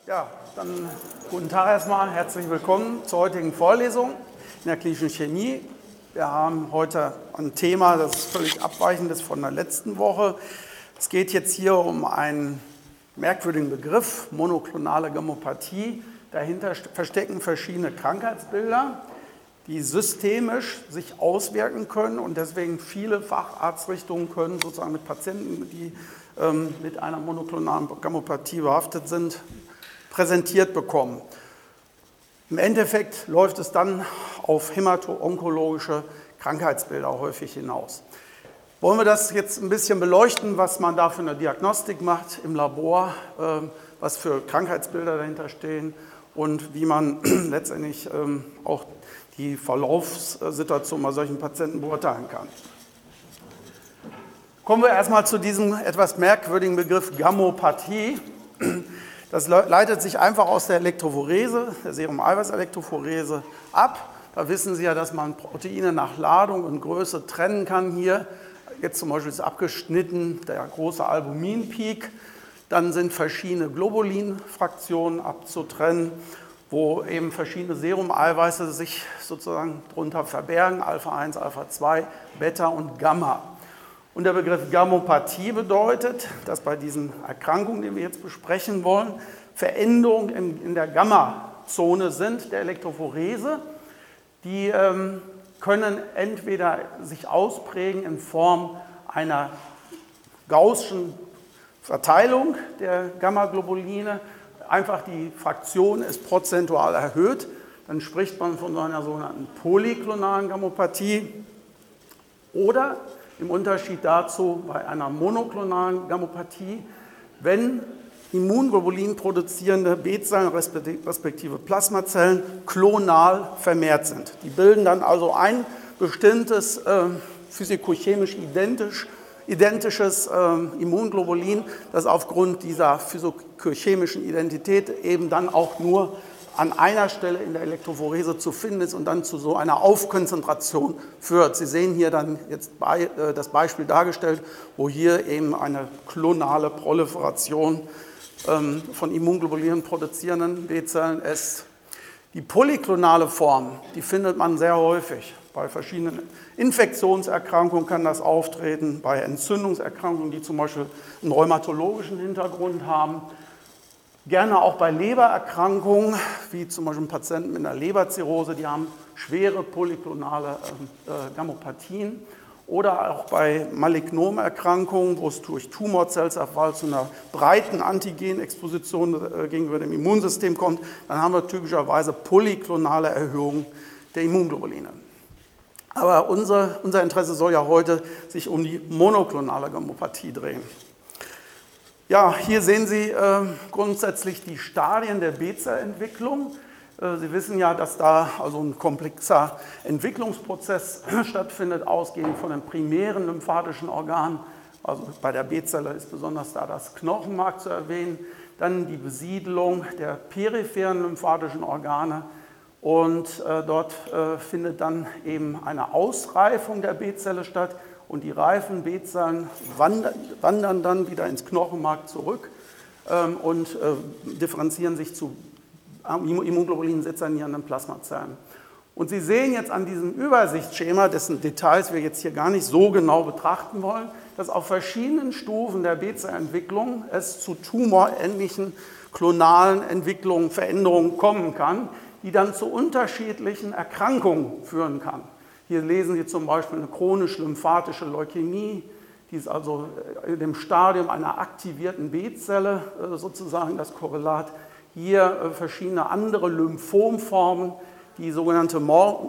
Ja, dann guten Tag erstmal, herzlich willkommen zur heutigen Vorlesung in der klinischen Chemie. Wir haben heute ein Thema, das ist völlig abweichend ist von der letzten Woche. Es geht jetzt hier um einen merkwürdigen Begriff, monoklonale Gammopathie. Dahinter verstecken verschiedene Krankheitsbilder, die systemisch sich auswirken können und deswegen viele Facharztrichtungen können sozusagen mit Patienten, die mit einer monoklonalen Gammopathie behaftet sind, präsentiert bekommen. Im Endeffekt läuft es dann auf hämato-onkologische Krankheitsbilder häufig hinaus. Wollen wir das jetzt ein bisschen beleuchten, was man da für eine Diagnostik macht im Labor, was für Krankheitsbilder dahinter stehen und wie man letztendlich auch die Verlaufssituation bei solchen Patienten beurteilen kann. Kommen wir erstmal zu diesem etwas merkwürdigen Begriff Gammopathie. Das leitet sich einfach aus der Elektrophorese, der Serum-Eiweiß-Elektrophorese ab. Da wissen Sie ja, dass man Proteine nach Ladung und Größe trennen kann. Hier jetzt zum Beispiel ist abgeschnitten der große Albumin-Peak. Dann sind verschiedene Globulin-Fraktionen abzutrennen, wo eben verschiedene Serum-Eiweiße sich sozusagen drunter verbergen, Alpha-1, Alpha-2, Beta und Gamma. Und der Begriff Gammopathie bedeutet, dass bei diesen Erkrankungen, die wir jetzt besprechen wollen, Veränderungen in der Gamma-Zone sind, der Elektrophorese. Die können entweder sich ausprägen in Form einer gaußschen Verteilung der Gamma-Globuline, einfach die Fraktion ist prozentual erhöht, dann spricht man von einer sogenannten polyklonalen Gammopathie. Oder im Unterschied dazu bei einer monoklonalen Gammopathie, wenn Immunglobulin produzierende B-Zellen respektive Plasmazellen klonal vermehrt sind. Die bilden dann also ein bestimmtes physikochemisch identisches Immunglobulin, das aufgrund dieser physikochemischen Identität eben dann auch nur an einer Stelle in der Elektrophorese zu finden ist und dann zu so einer Aufkonzentration führt. Sie sehen hier dann jetzt das Beispiel dargestellt, wo hier eben eine klonale Proliferation von Immunglobulinen produzierenden B-Zellen ist. Die polyklonale Form, die findet man sehr häufig. Bei verschiedenen Infektionserkrankungen kann das auftreten, bei Entzündungserkrankungen, die zum Beispiel einen rheumatologischen Hintergrund haben. Gerne auch bei Lebererkrankungen, wie zum Beispiel Patienten mit einer Leberzirrhose, die haben schwere polyklonale Gammopathien. Oder auch bei Malignomerkrankungen, wo es durch Tumorzellzerfall zu einer breiten Antigenexposition gegenüber dem Immunsystem kommt, dann haben wir typischerweise polyklonale Erhöhungen der Immunglobuline. Aber unser Interesse soll ja heute sich um die monoklonale Gammopathie drehen. Ja, hier sehen Sie grundsätzlich die Stadien der B-Zellentwicklung. Sie wissen ja, dass da also ein komplexer Entwicklungsprozess stattfindet, ausgehend von den primären lymphatischen Organen. Also bei der B-Zelle ist besonders da das Knochenmark zu erwähnen. Dann die Besiedelung der peripheren lymphatischen Organe. Und dort findet dann eben eine Ausreifung der B-Zelle statt. Und die reifen B-Zellen wandern dann wieder ins Knochenmark zurück und differenzieren sich zu Immunglobulin-sezernierenden Plasmazellen. Und Sie sehen jetzt an diesem Übersichtsschema, dessen Details wir jetzt hier gar nicht so genau betrachten wollen, dass auf verschiedenen Stufen der B-Zellentwicklung es zu tumorähnlichen klonalen Entwicklungen, Veränderungen kommen kann, die dann zu unterschiedlichen Erkrankungen führen kann. Hier lesen Sie zum Beispiel eine chronisch-lymphatische Leukämie, die ist also in dem Stadium einer aktivierten B-Zelle sozusagen das Korrelat. Hier verschiedene andere Lymphomformen, die sogenannte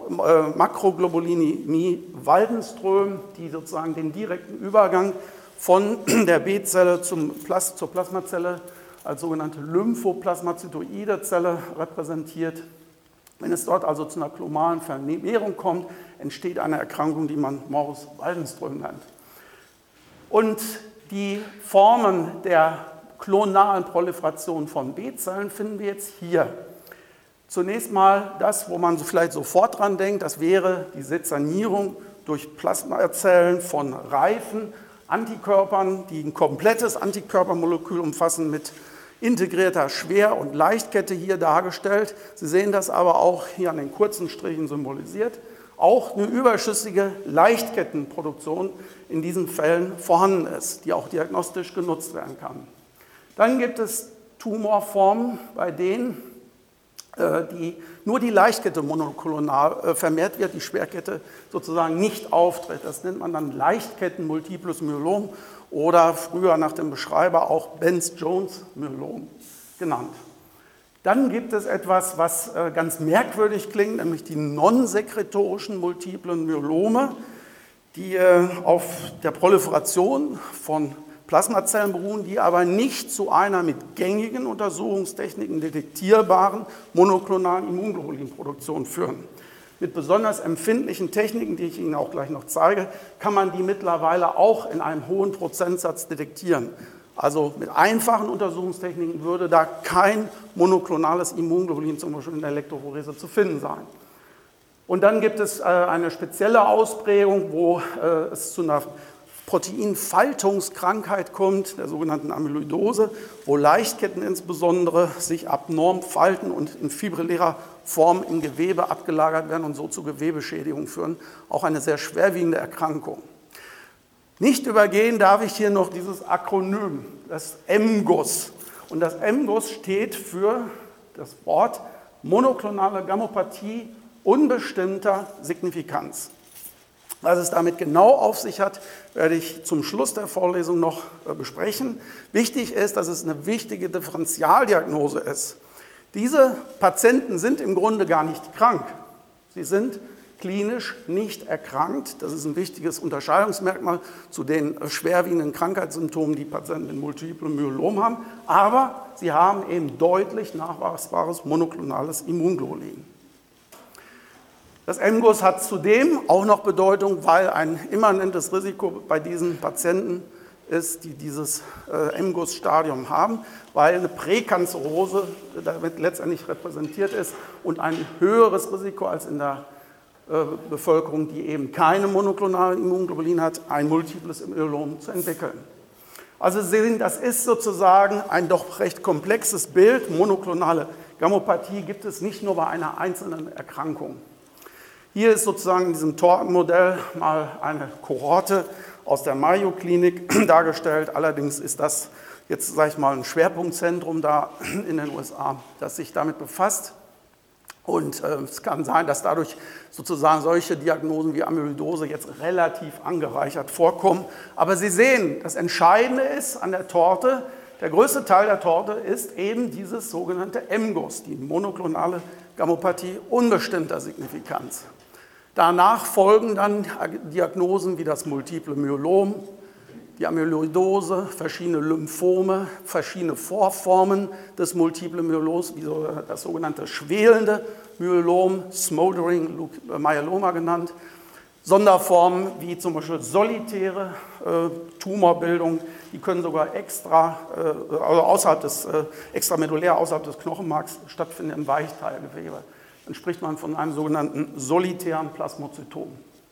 Makroglobulinämie Waldenström, die sozusagen den direkten Übergang von der B-Zelle zur Plasmazelle als sogenannte lymphoplasmazytoide Zelle repräsentiert. Wenn es dort also zu einer klonalen Vermehrung kommt, entsteht eine Erkrankung, die man Morbus Waldenström nennt. Und die Formen der klonalen Proliferation von B-Zellen finden wir jetzt hier. Zunächst mal das, wo man vielleicht sofort dran denkt, das wäre die Sezernierung durch Plasmazellen von reifen Antikörpern, die ein komplettes Antikörpermolekül umfassen mit integrierter Schwer- und Leichtkette hier dargestellt. Sie sehen das aber auch hier an den kurzen Strichen symbolisiert. Auch eine überschüssige Leichtkettenproduktion in diesen Fällen vorhanden ist, die auch diagnostisch genutzt werden kann. Dann gibt es Tumorformen, bei denen nur die Leichtkette monoklonal vermehrt wird, die Schwerkette sozusagen nicht auftritt. Das nennt man dann Leichtketten-Multiples Myelom oder früher nach dem Beschreiber auch Benz-Jones-Myelom genannt. Dann gibt es etwas, was ganz merkwürdig klingt, nämlich die non-sekretorischen multiplen Myelome, die auf der Proliferation von Plasmazellen beruhen, die aber nicht zu einer mit gängigen Untersuchungstechniken detektierbaren monoklonalen Immunglobulinproduktion führen. Mit besonders empfindlichen Techniken, die ich Ihnen auch gleich noch zeige, kann man die mittlerweile auch in einem hohen Prozentsatz detektieren. Also mit einfachen Untersuchungstechniken würde da kein monoklonales Immunglobulin zum Beispiel in der Elektrophorese zu finden sein. Und dann gibt es eine spezielle Ausprägung, wo es zu einer Proteinfaltungskrankheit kommt, der sogenannten Amyloidose, wo Leichtketten insbesondere sich abnorm falten und in fibrillärer Form im Gewebe abgelagert werden und so zu Gewebeschädigung führen. Auch eine sehr schwerwiegende Erkrankung. Nicht übergehen darf ich hier noch dieses Akronym, das MGUS. Und das MGUS steht für das Wort monoklonale Gammopathie unbestimmter Signifikanz. Was es damit genau auf sich hat, werde ich zum Schluss der Vorlesung noch besprechen. Wichtig ist, dass es eine wichtige Differentialdiagnose ist. Diese Patienten sind im Grunde gar nicht krank. Sie sind klinisch nicht erkrankt. Das ist ein wichtiges Unterscheidungsmerkmal zu den schwerwiegenden Krankheitssymptomen, die Patienten mit Multiplem Myelom haben. Aber sie haben eben deutlich nachweisbares monoklonales Immunglobulin. Das MGUS hat zudem auch noch Bedeutung, weil ein immanentes Risiko bei diesen Patienten ist, die dieses MGUS-Stadium haben, weil eine Präkanzerose damit letztendlich repräsentiert ist und ein höheres Risiko als in der Bevölkerung, die eben keine monoklonalen Immunglobulin hat, ein multiples Myelom zu entwickeln. Also Sie sehen, das ist sozusagen ein doch recht komplexes Bild. Monoklonale Gammopathie gibt es nicht nur bei einer einzelnen Erkrankung. Hier ist sozusagen in diesem Tortenmodell mal eine Kohorte aus der Mayo-Klinik dargestellt. Allerdings ist das jetzt, sage ich mal, ein Schwerpunktzentrum da in den USA, das sich damit befasst. Und es kann sein, dass dadurch sozusagen solche Diagnosen wie Amyloidose jetzt relativ angereichert vorkommen. Aber Sie sehen, das Entscheidende ist an der Torte, der größte Teil der Torte ist eben dieses sogenannte MGUS, die monoklonale Gammopathie unbestimmter Signifikanz. Danach folgen dann Diagnosen wie das Multiple Myelom, die Amyloidose, verschiedene Lymphome, verschiedene Vorformen des Multiple Myeloms, wie das sogenannte schwelende Myelom, Smoldering Myeloma genannt, Sonderformen wie zum Beispiel solitäre Tumorbildung, die können sogar extramedulär außerhalb des Knochenmarks stattfinden im Weichteilgewebe. Dann spricht man von einem sogenannten solitären Plasmozytom.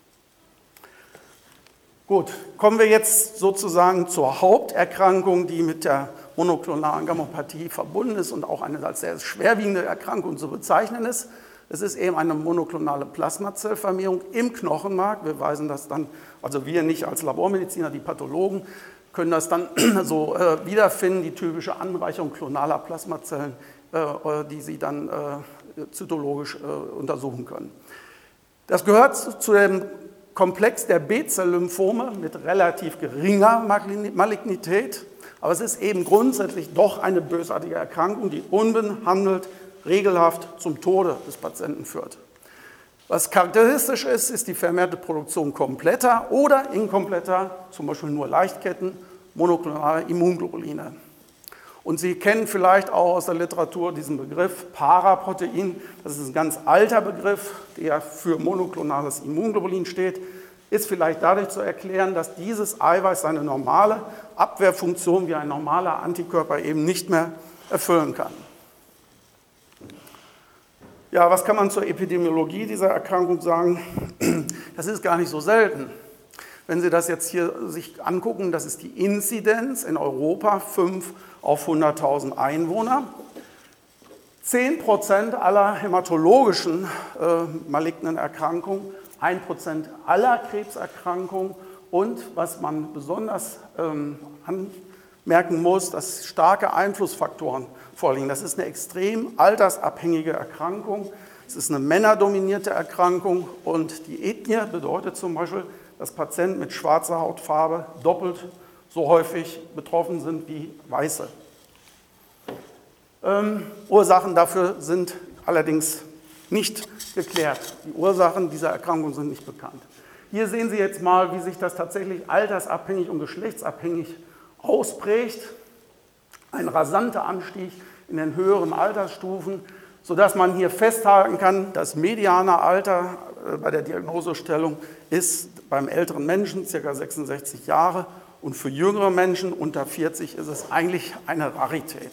Gut, kommen wir jetzt sozusagen zur Haupterkrankung, die mit der monoklonalen Gammopathie verbunden ist und auch eine als sehr schwerwiegende Erkrankung zu bezeichnen ist. Es ist eben eine monoklonale Plasmazellvermehrung im Knochenmark. Wir weisen das dann, also wir nicht als Labormediziner, die Pathologen, können das dann so wiederfinden, die typische Anreicherung klonaler Plasmazellen, die Sie dann zytologisch untersuchen können. Das gehört zu dem Komplex der B-Zell-Lymphome mit relativ geringer Malignität, aber es ist eben grundsätzlich doch eine bösartige Erkrankung, die unbehandelt regelhaft zum Tode des Patienten führt. Was charakteristisch ist, ist die vermehrte Produktion kompletter oder inkompletter, zum Beispiel nur Leichtketten, monoklonaler Immunglobuline. Und Sie kennen vielleicht auch aus der Literatur diesen Begriff Paraprotein. Das ist ein ganz alter Begriff, der für monoklonales Immunglobulin steht. Ist vielleicht dadurch zu erklären, dass dieses Eiweiß seine normale Abwehrfunktion wie ein normaler Antikörper eben nicht mehr erfüllen kann. Ja, was kann man zur Epidemiologie dieser Erkrankung sagen? Das ist gar nicht so selten. Wenn Sie das jetzt hier sich angucken, das ist die Inzidenz in Europa, 5 auf 100.000 Einwohner. 10% aller hämatologischen malignen Erkrankungen, 1% aller Krebserkrankungen und was man besonders anmerken muss, dass starke Einflussfaktoren vorliegen. Das ist eine extrem altersabhängige Erkrankung. Es ist eine männerdominierte Erkrankung und die Ethnie bedeutet zum Beispiel, dass Patienten mit schwarzer Hautfarbe doppelt so häufig betroffen sind wie Weiße. Ursachen dafür sind allerdings nicht geklärt. Die Ursachen dieser Erkrankung sind nicht bekannt. Hier sehen Sie jetzt mal, wie sich das tatsächlich altersabhängig und geschlechtsabhängig ausprägt. Ein rasanter Anstieg in den höheren Altersstufen, sodass man hier festhalten kann, das mediane Alter bei der Diagnosestellung ist beim älteren Menschen ca. 66 Jahre und für jüngere Menschen unter 40 ist es eigentlich eine Rarität.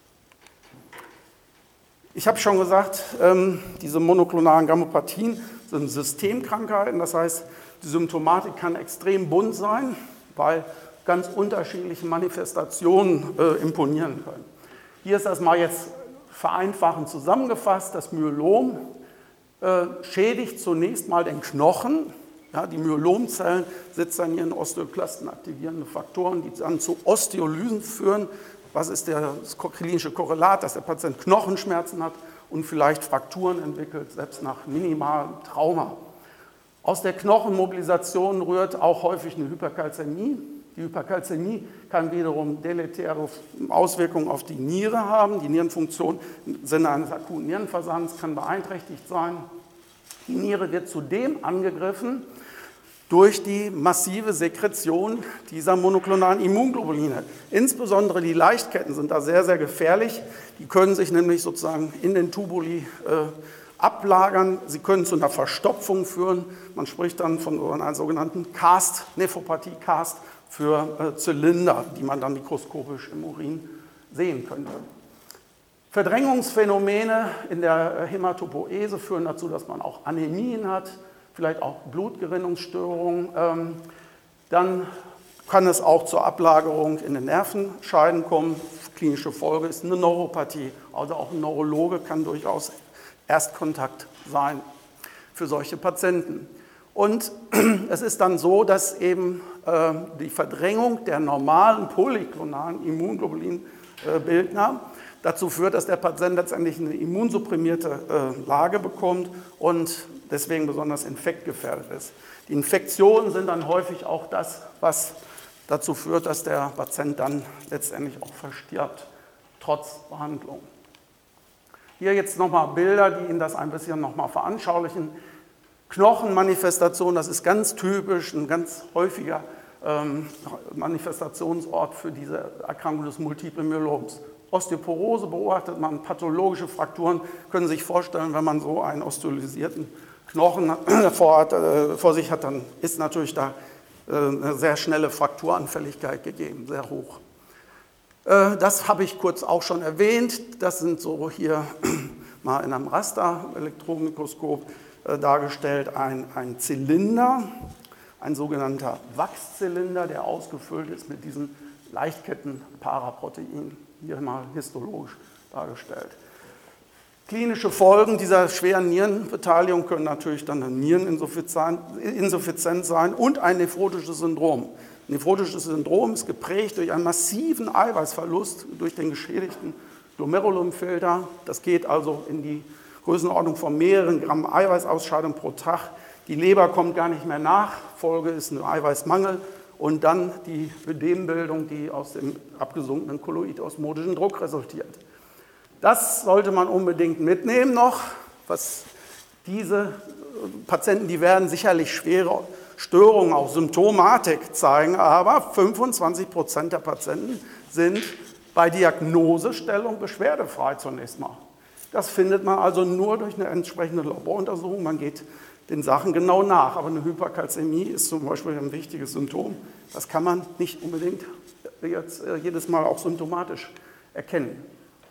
Ich habe schon gesagt, diese monoklonalen Gammopathien sind Systemkrankheiten, das heißt, die Symptomatik kann extrem bunt sein, weil ganz unterschiedliche Manifestationen imponieren können. Hier ist das mal jetzt vereinfachend zusammengefasst. Das Myelom schädigt zunächst mal den Knochen. Ja, die Myelomzellen sitzen an ihren Osteoklasten aktivierende Faktoren, die dann zu Osteolysen führen. Was ist das klinische Korrelat, dass der Patient Knochenschmerzen hat und vielleicht Frakturen entwickelt, selbst nach minimalem Trauma. Aus der Knochenmobilisation rührt auch häufig eine Hyperkalzämie. Die Hyperkalzämie kann wiederum deletäre Auswirkungen auf die Niere haben. Die Nierenfunktion im Sinne eines akuten Nierenversagens kann beeinträchtigt sein. Die Niere wird zudem angegriffen durch die massive Sekretion dieser monoklonalen Immunglobuline. Insbesondere die Leichtketten sind da sehr, sehr gefährlich. Die können sich nämlich sozusagen in den Tubuli ablagern. Sie können zu einer Verstopfung führen. Man spricht dann von einer sogenannten CAST, Nephropathie CAST, für Zylinder, die man dann mikroskopisch im Urin sehen könnte. Verdrängungsphänomene in der Hämatopoese führen dazu, dass man auch Anämien hat, vielleicht auch Blutgerinnungsstörungen. Dann kann es auch zur Ablagerung in den Nervenscheiden kommen. Klinische Folge ist eine Neuropathie. Also auch ein Neurologe kann durchaus Erstkontakt sein für solche Patienten. Und es ist dann so, dass eben die Verdrängung der normalen polyklonalen Immunglobulinbildner dazu führt, dass der Patient letztendlich eine immunsupprimierte Lage bekommt und deswegen besonders infektgefährdet ist. Die Infektionen sind dann häufig auch das, was dazu führt, dass der Patient dann letztendlich auch verstirbt, trotz Behandlung. Hier jetzt nochmal Bilder, die Ihnen das ein bisschen nochmal veranschaulichen. Knochenmanifestation, das ist ganz typisch, ein ganz häufiger Manifestationsort für diese Erkrankung des Multiplen Myeloms. Osteoporose beobachtet man, pathologische Frakturen, können Sie sich vorstellen, wenn man so einen osteolysierten Knochen vor sich hat, dann ist natürlich da eine sehr schnelle Frakturanfälligkeit gegeben, sehr hoch. Das habe ich kurz auch schon erwähnt, das sind so hier mal in einem Raster-Elektronenmikroskop dargestellt, ein Zylinder, ein sogenannter Wachszylinder, der ausgefüllt ist mit diesen Leichtketten-Paraproteinen, hier mal histologisch dargestellt. Klinische Folgen dieser schweren Nierenbeteiligung können natürlich dann eine Niereninsuffizienz sein und ein nephrotisches Syndrom. Ein nephrotisches Syndrom ist geprägt durch einen massiven Eiweißverlust durch den geschädigten Glomerulumfilter. Das geht also in die Größenordnung von mehreren Gramm Eiweißausscheidung pro Tag. Die Leber kommt gar nicht mehr nach, Folge ist ein Eiweißmangel und dann die Ödembildung, die aus dem abgesunkenen kolloidosmotischen Druck resultiert. Das sollte man unbedingt mitnehmen noch, was diese Patienten, die werden sicherlich schwere Störungen, auch Symptomatik zeigen, aber 25% der Patienten sind bei Diagnosestellung beschwerdefrei zunächst mal. Das findet man also nur durch eine entsprechende Laboruntersuchung, man geht den Sachen genau nach, aber eine Hyperkalzämie ist zum Beispiel ein wichtiges Symptom, das kann man nicht unbedingt jetzt jedes Mal auch symptomatisch erkennen.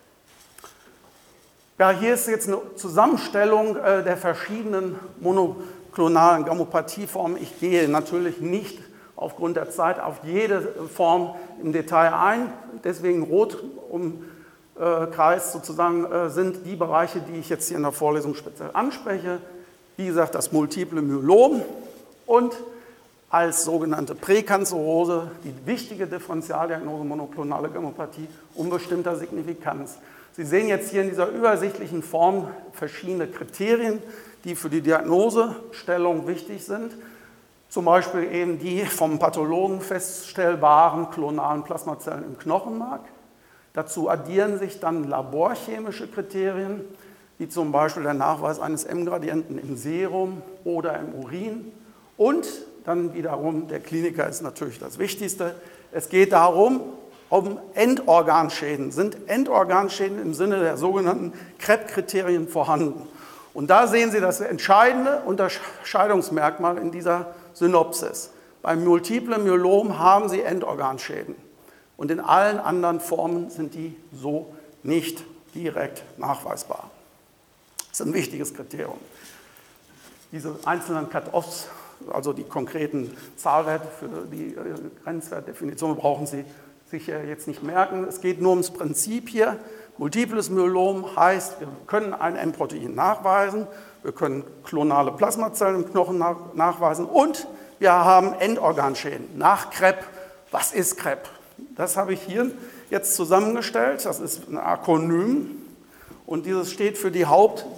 Ja, hier ist jetzt eine Zusammenstellung der verschiedenen monoklonalen Gammopathieformen. Ich gehe natürlich nicht aufgrund der Zeit auf jede Form im Detail ein. Deswegen rot umkreist sozusagen sind die Bereiche, die ich jetzt hier in der Vorlesung speziell anspreche. Wie gesagt, das multiple Myelom und als sogenannte Präkanzerose die wichtige Differentialdiagnose monoklonale Gammopathie unbestimmter Signifikanz. Sie sehen jetzt hier in dieser übersichtlichen Form verschiedene Kriterien, die für die Diagnosestellung wichtig sind. Zum Beispiel eben die vom Pathologen feststellbaren klonalen Plasmazellen im Knochenmark. Dazu addieren sich dann laborchemische Kriterien, wie zum Beispiel der Nachweis eines M-Gradienten im Serum oder im Urin. Und dann wiederum, der Kliniker ist natürlich das Wichtigste, es geht darum, um Endorganschäden. Sind Endorganschäden im Sinne der sogenannten Krepp-Kriterien vorhanden? Und da sehen Sie das entscheidende Unterscheidungsmerkmal in dieser Synopsis. Beim multiplen Myelom haben Sie Endorganschäden und in allen anderen Formen sind die so nicht direkt nachweisbar. Das ist ein wichtiges Kriterium. Diese einzelnen Cut-offs, also die konkreten Zahlwerte für die Grenzwertdefinition, brauchen Sie sich jetzt nicht merken. Es geht nur ums Prinzip hier. Multiples Myelom heißt, wir können ein M-Protein nachweisen, wir können klonale Plasmazellen im Knochen nachweisen und wir haben Endorganschäden nach Krepp. Was ist Krepp? Das habe ich hier jetzt zusammengestellt. Das ist ein Akronym und dieses steht für die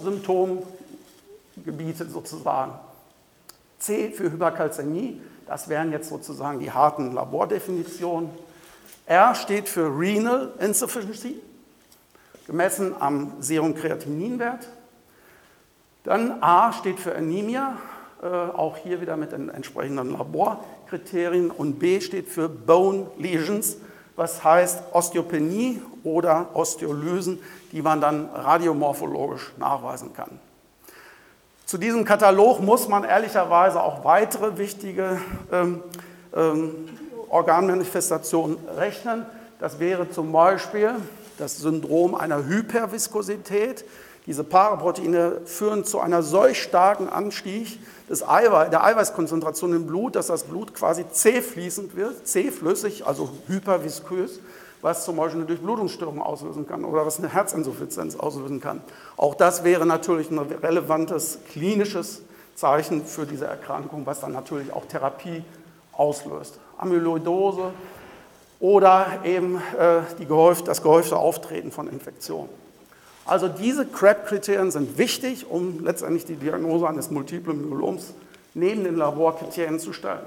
Hauptsymptomgebiete sozusagen. C für Hyperkalzämie, das wären jetzt sozusagen die harten Labordefinitionen. R steht für Renal Insufficiency, gemessen am Serumkreatininwert. Dann A steht für Anemia, auch hier wieder mit den entsprechenden Laborkriterien. Und B steht für Bone Lesions, was heißt Osteopenie oder Osteolysen, die man dann radiomorphologisch nachweisen kann. Zu diesem Katalog muss man ehrlicherweise auch weitere wichtige Organmanifestationen rechnen. Das wäre zum Beispiel das Syndrom einer Hyperviskosität. Diese Paraproteine führen zu einer solch starken Anstieg der Eiweißkonzentration im Blut, dass das Blut quasi zähfließend wird, zähflüssig, also hyperviskos, was zum Beispiel eine Durchblutungsstörung auslösen kann oder was eine Herzinsuffizienz auslösen kann. Auch das wäre natürlich ein relevantes klinisches Zeichen für diese Erkrankung, was dann natürlich auch Therapie auslöst. Amyloidose oder eben das gehäufte Auftreten von Infektionen. Also diese Krepp-Kriterien sind wichtig, um letztendlich die Diagnose eines multiplen Myeloms neben den Laborkriterien zu stellen.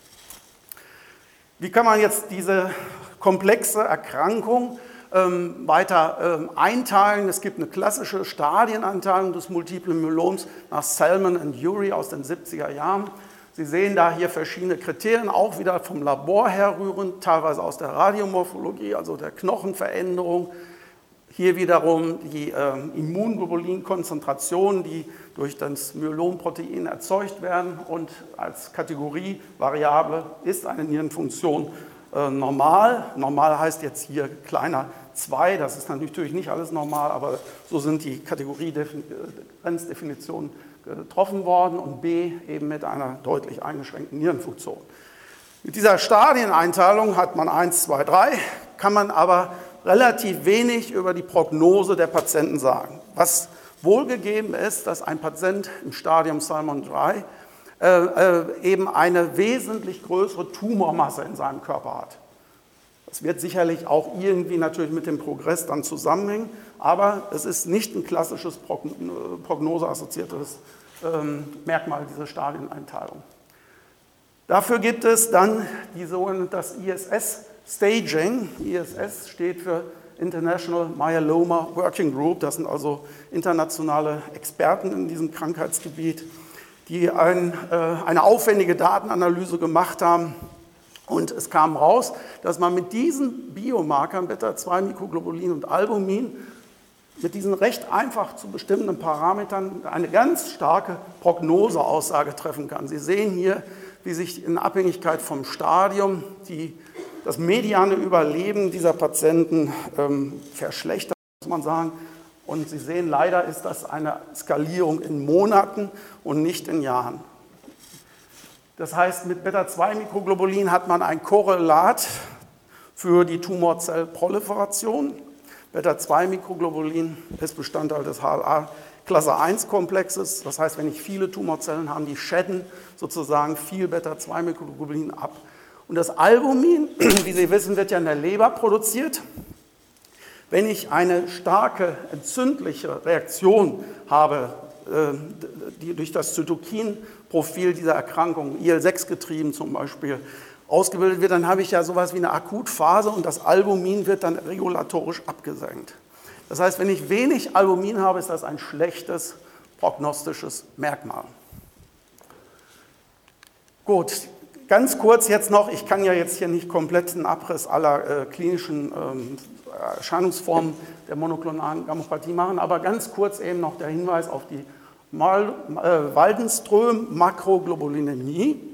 Wie kann man jetzt diese komplexe Erkrankung weiter einteilen? Es gibt eine klassische Stadieneinteilung des multiplen Myeloms nach Salmon und Urey aus den 70er Jahren. Sie sehen da hier verschiedene Kriterien, auch wieder vom Labor herrührend, teilweise aus der Radiomorphologie, also der Knochenveränderung. Hier wiederum die Immunglobulinkonzentrationen, die durch das Myelomprotein erzeugt werden. Und als Kategorievariable ist eine Nierenfunktion normal. Normal heißt jetzt hier kleiner 2, das ist natürlich nicht alles normal, aber so sind die Kategoriegrenzdefinitionen getroffen worden und B eben mit einer deutlich eingeschränkten Nierenfunktion. Mit dieser Stadieneinteilung hat man 1, 2, 3, kann man aber relativ wenig über die Prognose der Patienten sagen. Was wohlgegeben ist, dass ein Patient im Stadium Salmon 3 eben eine wesentlich größere Tumormasse in seinem Körper hat. Das wird sicherlich auch irgendwie natürlich mit dem Progress dann zusammenhängen, aber es ist nicht ein klassisches prognoseassoziiertes Merkmal, diese Stadieneinteilung. Dafür gibt es dann das ISS-Staging. ISS steht für International Myeloma Working Group. Das sind also internationale Experten in diesem Krankheitsgebiet, die eine aufwendige Datenanalyse gemacht haben. Und es kam raus, dass man mit diesen Biomarkern, Beta-2-Mikroglobulin und Albumin, mit diesen recht einfach zu bestimmenden Parametern eine ganz starke Prognoseaussage treffen kann. Sie sehen hier, wie sich in Abhängigkeit vom Stadium das mediane Überleben dieser Patienten verschlechtert, muss man sagen. Und Sie sehen, leider ist das eine Skalierung in Monaten und nicht in Jahren. Das heißt, mit Beta-2-Mikroglobulin hat man ein Korrelat für die Tumorzellproliferation. Beta-2-Mikroglobulin ist Bestandteil des HLA-Klasse-1-Komplexes. Das heißt, wenn ich viele Tumorzellen habe, die schäden sozusagen viel Beta-2-Mikroglobulin ab. Und das Albumin, wie Sie wissen, wird ja in der Leber produziert. Wenn ich eine starke entzündliche Reaktion habe, die durch das Zytokinprofil dieser Erkrankung, IL-6 getrieben zum Beispiel, ausgebildet wird, dann habe ich ja sowas wie eine Akutphase und das Albumin wird dann regulatorisch abgesenkt. Das heißt, wenn ich wenig Albumin habe, ist das ein schlechtes prognostisches Merkmal. Gut, ganz kurz jetzt noch, ich kann ja jetzt hier nicht komplett einen Abriss aller klinischen Erscheinungsformen der monoklonalen Gammopathie machen, aber ganz kurz eben noch der Hinweis auf die Waldenström-Makroglobulinämie.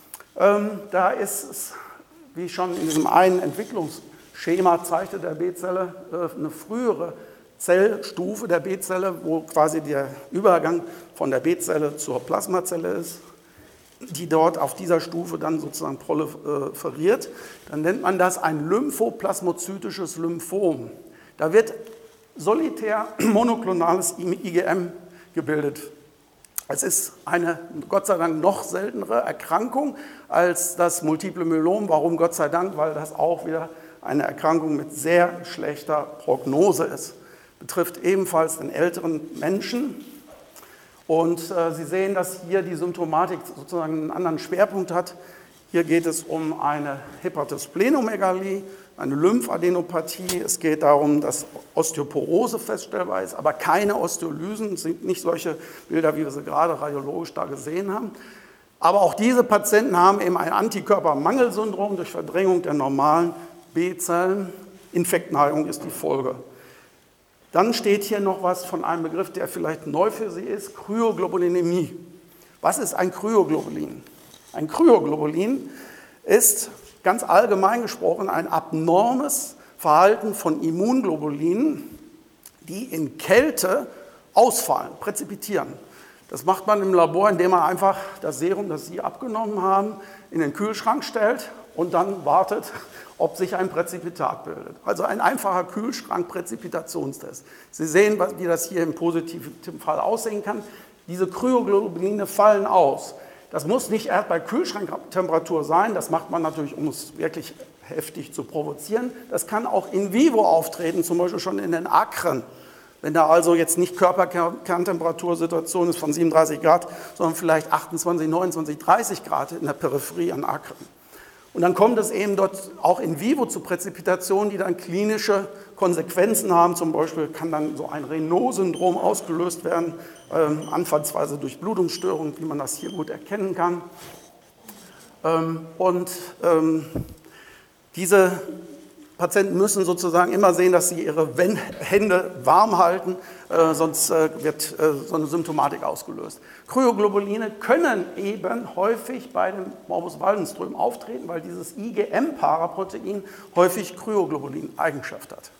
Da ist es, wie schon in diesem einen Entwicklungsschema zeigte der B-Zelle, eine frühere Zellstufe der B-Zelle, wo quasi der Übergang von der B-Zelle zur Plasmazelle ist, die dort auf dieser Stufe dann sozusagen proliferiert. Dann nennt man das ein lymphoplasmozytisches Lymphom. Da wird solitär monoklonales IgM gebildet. Es ist eine, Gott sei Dank, noch seltenere Erkrankung als das Multiple Myelom. Warum Gott sei Dank? Weil das auch wieder eine Erkrankung mit sehr schlechter Prognose ist. Betrifft ebenfalls den älteren Menschen. Und Sie sehen, dass hier die Symptomatik sozusagen einen anderen Schwerpunkt hat. Hier geht es um eine Hepatosplenomegalie, eine Lymphadenopathie. Es geht darum, dass Osteoporose feststellbar ist, aber keine Osteolysen, sind nicht solche Bilder, wie wir sie gerade radiologisch da gesehen haben. Aber auch diese Patienten haben eben ein Antikörpermangelsyndrom durch Verdrängung der normalen B-Zellen. Infektneigung ist die Folge. Dann steht hier noch was von einem Begriff, der vielleicht neu für Sie ist, Kryoglobulinämie. Was ist ein Kryoglobulin? Ein Kryoglobulin ist ganz allgemein gesprochen ein abnormes Verhalten von Immunglobulinen, die in Kälte ausfallen, präzipitieren. Das macht man im Labor, indem man einfach das Serum, das Sie abgenommen haben, in den Kühlschrank stellt und dann wartet, ob sich ein Präzipitat bildet. Also ein einfacher Kühlschrank-Präzipitationstest. Sie sehen, wie das hier im positiven Fall aussehen kann. Diese Kryoglobuline fallen aus. Das muss nicht erst bei Kühlschranktemperatur sein, das macht man natürlich, um es wirklich heftig zu provozieren. Das kann auch in vivo auftreten, zum Beispiel schon in den Akren. Wenn da also jetzt nicht Körperkerntemperatur-Situation ist von 37 Grad, sondern vielleicht 28, 29, 30 Grad in der Peripherie an Akren. Und dann kommt es eben dort auch in vivo zu Präzipitationen, die dann klinische Konsequenzen haben. Zum Beispiel kann dann so ein Raynaud-Syndrom ausgelöst werden, anfallsweise durch Blutungsstörungen, wie man das hier gut erkennen kann. Diese Patienten müssen sozusagen immer sehen, dass sie ihre Hände warm halten, sonst wird so eine Symptomatik ausgelöst. Kryoglobuline können eben häufig bei dem Morbus Waldenström auftreten, weil dieses IgM-Paraprotein häufig Kryoglobulin-Eigenschaft hat.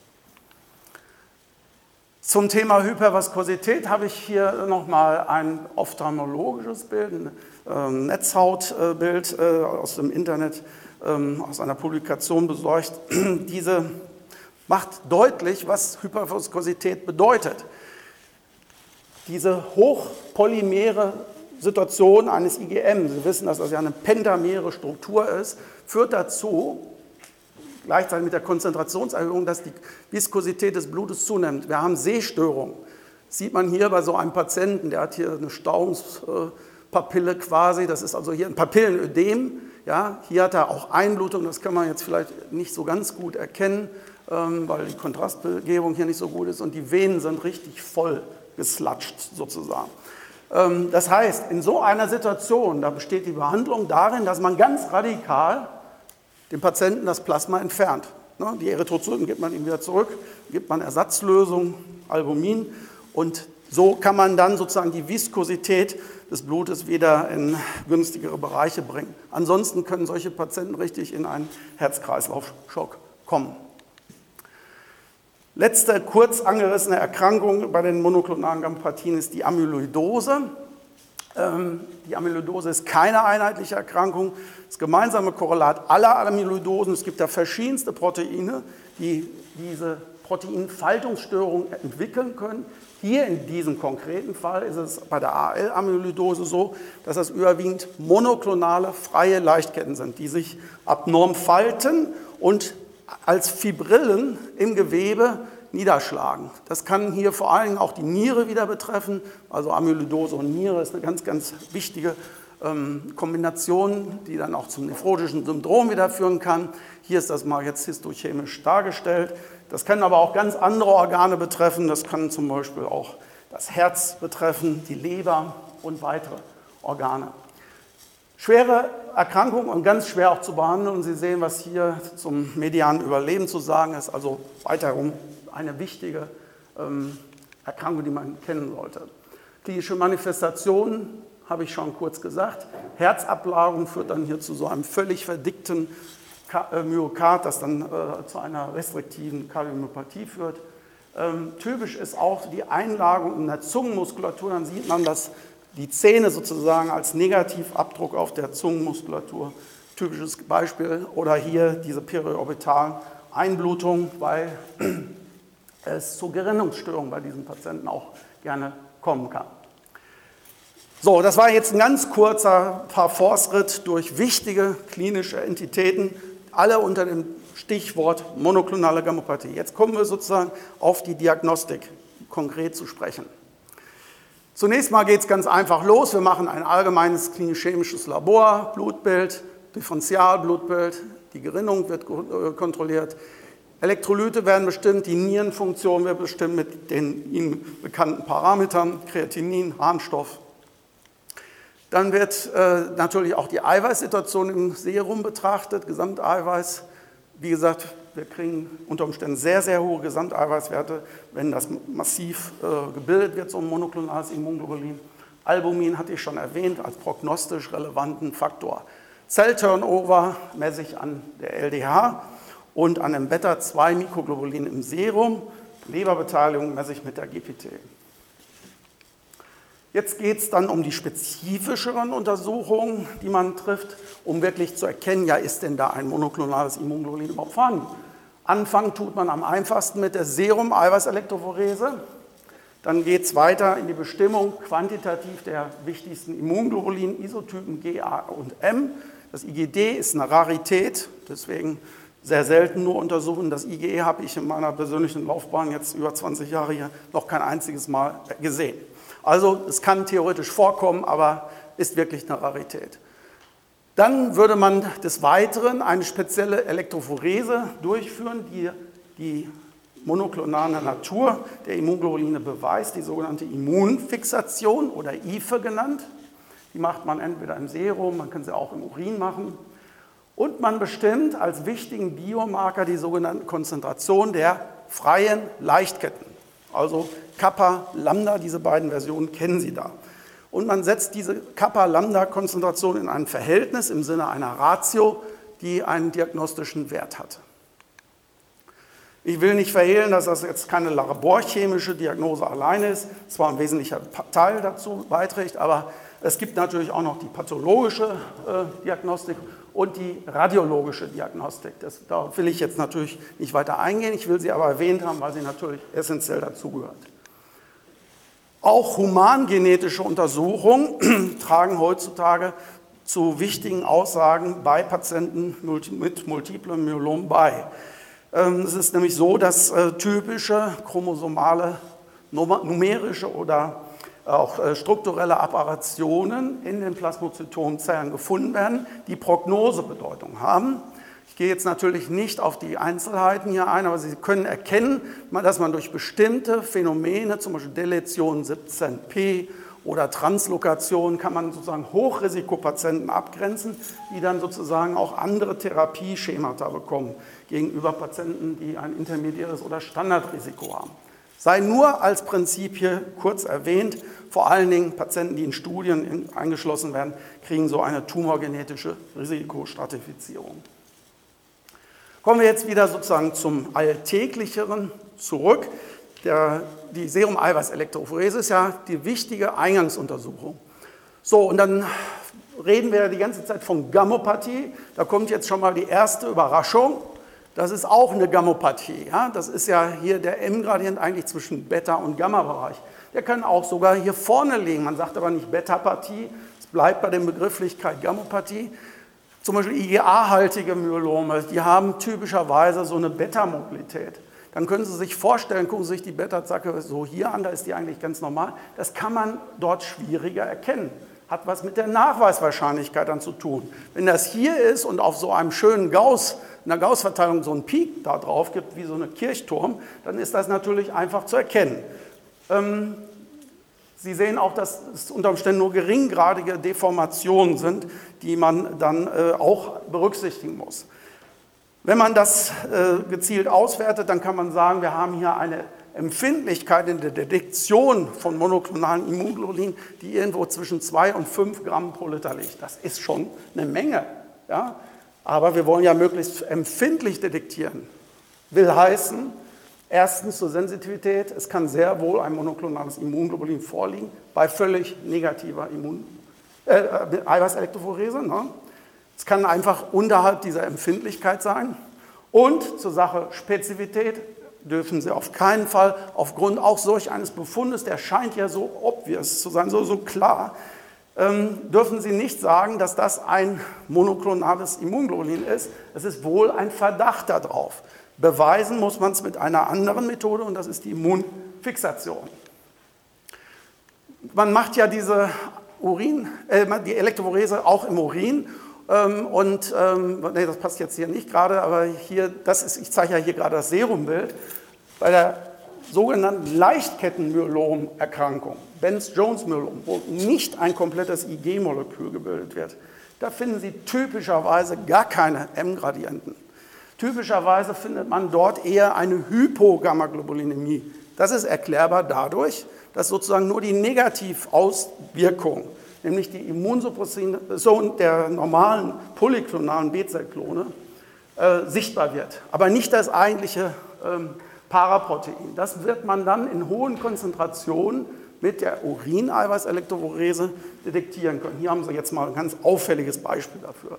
Zum Thema Hyperviskosität habe ich hier nochmal ein ophthalmologisches Bild, ein Netzhautbild aus dem Internet, aus einer Publikation besorgt. Diese macht deutlich, was Hyperviskosität bedeutet. Diese hochpolymere Situation eines IgM, Sie wissen, dass das ja eine pentamere Struktur ist, führt dazu, gleichzeitig mit der Konzentrationserhöhung, dass die Viskosität des Blutes zunimmt. Wir haben Sehstörungen. Das sieht man hier bei so einem Patienten, der hat hier eine Stauungspapille quasi, das ist also hier ein Papillenödem. Ja, hier hat er auch Einblutung, das kann man jetzt vielleicht nicht so ganz gut erkennen, weil die Kontrastbegebung hier nicht so gut ist und die Venen sind richtig voll geslatscht sozusagen. Das heißt, in so einer Situation, da besteht die Behandlung darin, dass man ganz radikal dem Patienten das Plasma entfernt. Die Erythrozyten gibt man ihm wieder zurück, gibt man Ersatzlösung, Albumin und so kann man dann sozusagen die Viskosität des Blutes wieder in günstigere Bereiche bringen. Ansonsten können solche Patienten richtig in einen Herz-Kreislauf-Schock kommen. Letzte kurz angerissene Erkrankung bei den monoklonalen Gammopathien ist die Amyloidose. Die Amyloidose ist keine einheitliche Erkrankung. Das gemeinsame Korrelat aller Amyloidosen, es gibt da verschiedenste Proteine, die diese Proteinfaltungsstörung entwickeln können. Hier in diesem konkreten Fall ist es bei der AL-Amyloidose so, dass das überwiegend monoklonale, freie Leichtketten sind, die sich abnorm falten und als Fibrillen im Gewebe niederschlagen. Das kann hier vor allen Dingen auch die Niere wieder betreffen. Also Amyloidose und Niere ist eine ganz, ganz wichtige Kombination, die dann auch zum nephrotischen Syndrom wieder führen kann. Hier ist das mal jetzt histochemisch dargestellt. Das können aber auch ganz andere Organe betreffen. Das kann zum Beispiel auch das Herz betreffen, die Leber und weitere Organe. Schwere Erkrankung und ganz schwer auch zu behandeln. Und Sie sehen, was hier zum medianen Überleben zu sagen ist. Also weiterum eine wichtige Erkrankung, die man kennen sollte. Klinische Manifestationen habe ich schon kurz gesagt. Herzablagerung führt dann hier zu so einem völlig verdickten Myokard, das dann zu einer restriktiven Kardiomyopathie führt. Typisch ist auch die Einlagerung in der Zungenmuskulatur. Dann sieht man, dass die Zähne sozusagen als Negativabdruck auf der Zungenmuskulatur, typisches Beispiel, oder hier diese periorbitalen Einblutungen, weil es zu Gerinnungsstörungen bei diesen Patienten auch gerne kommen kann. So, das war jetzt ein ganz kurzer Parforce-Ritt durch wichtige klinische Entitäten, alle unter dem Stichwort monoklonale Gammopathie. Jetzt kommen wir sozusagen auf die Diagnostik konkret zu sprechen. Zunächst mal geht es ganz einfach los. Wir machen ein allgemeines klinisch-chemisches Labor, Blutbild, Differentialblutbild, die Gerinnung wird kontrolliert, Elektrolyte werden bestimmt, die Nierenfunktion wird bestimmt mit den Ihnen bekannten Parametern, Kreatinin, Harnstoff. Dann wird natürlich auch die Eiweißsituation im Serum betrachtet, Gesamteiweiß. Wie gesagt, wir kriegen unter Umständen sehr, sehr hohe Gesamteiweißwerte, wenn das massiv gebildet wird, so ein monoklonales Immunglobulin. Albumin hatte ich schon erwähnt als prognostisch relevanten Faktor. Zellturnover messe ich an der LDH und an dem Beta-2-Mikroglobulin im Serum. Leberbeteiligung messe ich mit der GPT. Jetzt geht es dann um die spezifischeren Untersuchungen, die man trifft, um wirklich zu erkennen, ja, ist denn da ein monoklonales Immunglobulin überhaupt vorhanden? Anfangen tut man am einfachsten mit der Serum-Eiweiß-Elektrophorese. Dann geht es weiter in die Bestimmung quantitativ der wichtigsten Immunglobulin-Isotypen G, A und M. Das IgD ist eine Rarität, deswegen sehr selten nur untersuchen. Das IgE habe ich in meiner persönlichen Laufbahn jetzt über 20 Jahre hier noch kein einziges Mal gesehen. Also es kann theoretisch vorkommen, aber ist wirklich eine Rarität. Dann würde man des Weiteren eine spezielle Elektrophorese durchführen, die die monoklonale Natur der Immunglobuline beweist, die sogenannte Immunfixation oder IFE genannt. Die macht man entweder im Serum, man kann sie auch im Urin machen. Und man bestimmt als wichtigen Biomarker die sogenannte Konzentration der freien Leichtketten. Also Kappa, Lambda, diese beiden Versionen kennen Sie da. Und man setzt diese Kappa-Lambda-Konzentration in ein Verhältnis im Sinne einer Ratio, die einen diagnostischen Wert hat. Ich will nicht verhehlen, dass das jetzt keine laborchemische Diagnose alleine ist, zwar ein wesentlicher Teil dazu beiträgt, aber es gibt natürlich auch noch die pathologische Diagnostik und die radiologische Diagnostik. Darauf will ich jetzt natürlich nicht weiter eingehen, ich will sie aber erwähnt haben, weil sie natürlich essentiell dazugehört. Auch humangenetische Untersuchungen tragen heutzutage zu wichtigen Aussagen bei Patienten mit multiplem Myelom bei. Es ist nämlich so, dass typische chromosomale, numerische oder auch strukturelle Apparationen in den Plasmazytomzellen gefunden werden, die Prognosebedeutung haben. Ich gehe jetzt natürlich nicht auf die Einzelheiten hier ein, aber Sie können erkennen, dass man durch bestimmte Phänomene, zum Beispiel Deletion 17p oder Translokation, kann man sozusagen Hochrisikopatienten abgrenzen, die dann sozusagen auch andere Therapieschemata bekommen gegenüber Patienten, die ein intermediäres oder Standardrisiko haben. Sei nur als Prinzip hier kurz erwähnt, vor allen Dingen Patienten, die in Studien eingeschlossen werden, kriegen so eine tumorgenetische Risikostratifizierung. Kommen wir jetzt wieder sozusagen zum Alltäglicheren zurück. Die Serum-Eiweiß-Elektrophorese ist ja die wichtige Eingangsuntersuchung. So, und dann reden wir die ganze Zeit von Gammopathie. Da kommt jetzt schon mal die erste Überraschung. Das ist auch eine Gammopathie. Ja? Das ist ja hier der M-Gradient eigentlich zwischen Beta- und Gamma-Bereich. Der kann auch sogar hier vorne liegen. Man sagt aber nicht Betapathie, es bleibt bei der Begrifflichkeit Gammopathie. Zum Beispiel IgA-haltige Myelome, die haben typischerweise so eine Beta-Mobilität. Dann können Sie sich vorstellen, gucken Sie sich die Beta-Zacke so hier an, da ist die eigentlich ganz normal. Das kann man dort schwieriger erkennen. Hat was mit der Nachweiswahrscheinlichkeit dann zu tun. Wenn das hier ist und auf so einem schönen Gauss, in der Gauss-Verteilung so einen Peak da drauf gibt, wie so eine Kirchturm, dann ist das natürlich einfach zu erkennen. Sie sehen auch, dass es unter Umständen nur geringgradige Deformationen sind, die man dann auch berücksichtigen muss. Wenn man das gezielt auswertet, dann kann man sagen, wir haben hier eine Empfindlichkeit in der Detektion von monoklonalen Immunglobulin, die irgendwo zwischen 2 und 5 Gramm pro Liter liegt. Das ist schon eine Menge. Ja? Aber wir wollen ja möglichst empfindlich detektieren. Will heißen, erstens zur Sensitivität, es kann sehr wohl ein monoklonales Immunglobulin vorliegen, bei völlig negativer Eiweißelektrophorese. Ne? Es kann einfach unterhalb dieser Empfindlichkeit sein. Und zur Sache Spezifität dürfen Sie auf keinen Fall, aufgrund auch solch eines Befundes, der scheint ja so obvious zu sein, so klar, dürfen Sie nicht sagen, dass das ein monoklonales Immunglobulin ist. Es ist wohl ein Verdacht darauf. Beweisen muss man es mit einer anderen Methode, und das ist die Immunfixation. Man macht ja diese die Elektrophorese auch im Urin. Nee, das passt jetzt hier nicht gerade, aber hier, ich zeige ja hier gerade das Serumbild. Bei der sogenannten Leichtkettenmyelom-Erkrankung, Benz-Jones-Myelom, wo nicht ein komplettes Ig-Molekül gebildet wird, da finden Sie typischerweise gar keine M-Gradienten. Typischerweise findet man dort eher eine Hypogammaglobulinämie. Das ist erklärbar dadurch, dass sozusagen nur die Negativauswirkung, nämlich die Immunsuppression der normalen polyklonalen B-Zellklone, sichtbar wird, aber nicht das eigentliche Paraprotein. Das wird man dann in hohen Konzentrationen mit der Urineiweißelektrophorese detektieren können. Hier haben Sie jetzt mal ein ganz auffälliges Beispiel dafür.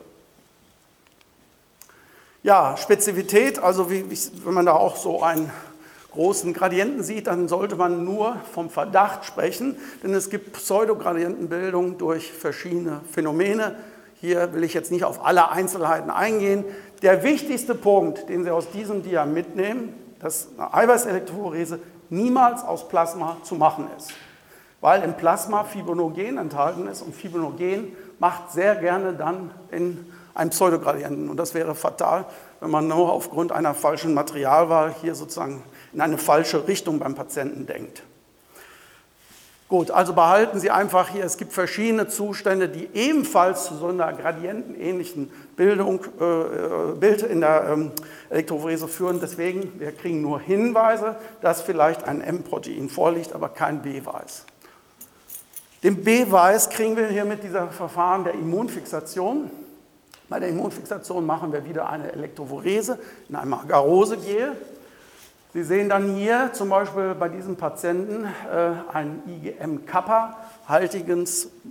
Ja, Spezifität, also wenn man da auch so einen großen Gradienten sieht, dann sollte man nur vom Verdacht sprechen, denn es gibt Pseudogradientenbildung durch verschiedene Phänomene. Hier will ich jetzt nicht auf alle Einzelheiten eingehen. Der wichtigste Punkt, den Sie aus diesem Dia mitnehmen, dass eine Eiweißelektrophorese niemals aus Plasma zu machen ist, weil im Plasma Fibronogen enthalten ist und Fibronogen macht sehr gerne dann in einem Pseudogradienten, und das wäre fatal, wenn man nur aufgrund einer falschen Materialwahl hier sozusagen in eine falsche Richtung beim Patienten denkt. Gut, also behalten Sie einfach hier, es gibt verschiedene Zustände, die ebenfalls zu so einer gradientenähnlichen Bild in der Elektrophorese führen. Deswegen, wir kriegen nur Hinweise, dass vielleicht ein M-Protein vorliegt, aber kein Beweis. Den Beweis kriegen wir hier mit dieser Verfahren der Immunfixation. Bei der Immunfixation machen wir wieder eine Elektrophorese in einem Agarose-Gel. Sie sehen dann hier zum Beispiel bei diesem Patienten einen IgM-Kappa-haltigen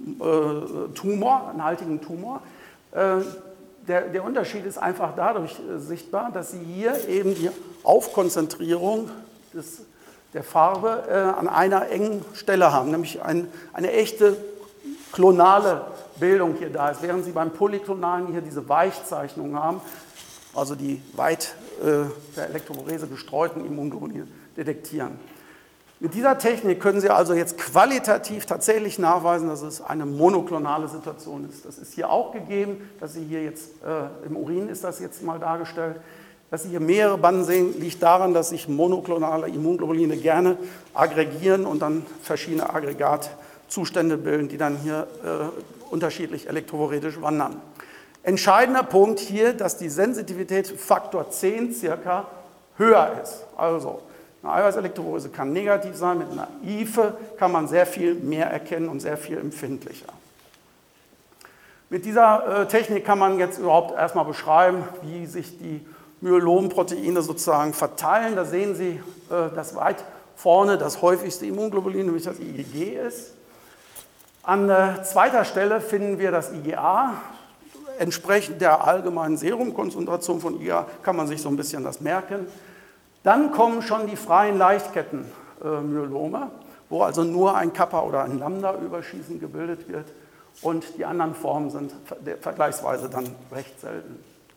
Tumor. Der Unterschied ist einfach dadurch sichtbar, dass Sie hier eben die Aufkonzentrierung der Farbe an einer engen Stelle haben, nämlich eine echte klonale Bildung hier da ist, während Sie beim Polyklonalen hier diese Weichzeichnung haben, also die weit der Elektrophorese gestreuten Immunglobuline detektieren. Mit dieser Technik können Sie also jetzt qualitativ tatsächlich nachweisen, dass es eine monoklonale Situation ist. Das ist hier auch gegeben, dass Sie hier jetzt, im Urin ist das jetzt mal dargestellt, dass Sie hier mehrere Banden sehen, liegt daran, dass sich monoklonale Immunglobuline gerne aggregieren und dann verschiedene Aggregatzustände bilden, die dann hier unterschiedlich elektrophoretisch wandern. Entscheidender Punkt hier, dass die Sensitivität Faktor 10 circa höher ist. Also eine Eiweißelektrophorese kann negativ sein, mit einer IFE kann man sehr viel mehr erkennen und sehr viel empfindlicher. Mit dieser Technik kann man jetzt überhaupt erstmal beschreiben, wie sich die Myelomproteine sozusagen verteilen. Da sehen Sie, dass weit vorne das häufigste Immunglobulin, nämlich das IgG ist. An zweiter Stelle finden wir das IgA. Entsprechend der allgemeinen Serumkonzentration von IgA kann man sich so ein bisschen das merken. Dann kommen schon die freien Leichtkettenmyelome, wo also nur ein Kappa- oder ein Lambda-Überschießen gebildet wird und die anderen Formen sind vergleichsweise dann recht selten.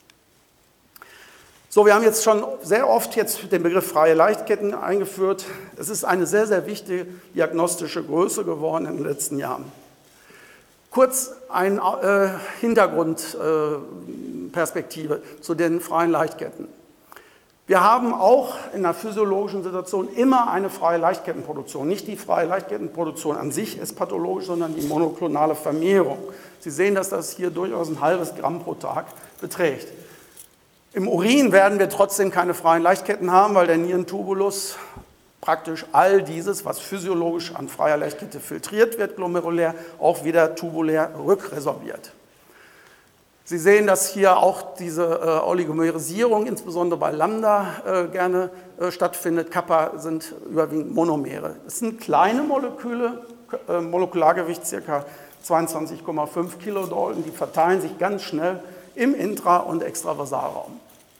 So, wir haben jetzt schon sehr oft den Begriff freie Leichtketten eingeführt. Es ist eine sehr, sehr wichtige diagnostische Größe geworden in den letzten Jahren. Kurz eine Hintergrundperspektive zu den freien Leichtketten. Wir haben auch in der physiologischen Situation immer eine freie Leichtkettenproduktion. Nicht die freie Leichtkettenproduktion an sich ist pathologisch, sondern die monoklonale Vermehrung. Sie sehen, dass das hier durchaus ein halbes Gramm pro Tag beträgt. Im Urin werden wir trotzdem keine freien Leichtketten haben, weil der Nierentubulus praktisch all dieses, was physiologisch an freier Leichtkette filtriert wird, glomerulär, auch wieder tubulär rückresorbiert. Sie sehen, dass hier auch diese Oligomerisierung, insbesondere bei Lambda, gerne stattfindet. Kappa sind überwiegend Monomere. Es sind kleine Moleküle, Molekulargewicht ca. 22,5 Kilodalton, die verteilen sich ganz schnell im Intra- und Extravasalraum.